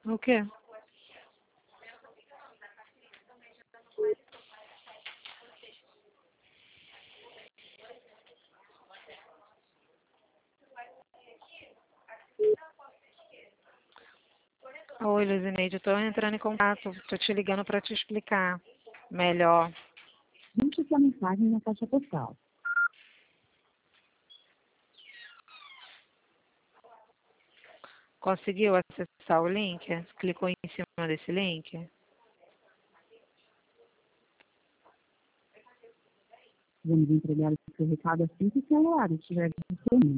O quê? Oi, Luzineide, eu tô entrando em contato. Tô te ligando para te explicar melhor. Deixe sua mensagem na caixa postal. Conseguiu acessar o link? Clicou em cima desse link? Vamos entregar o seu recado assim que o celular estiver disponível.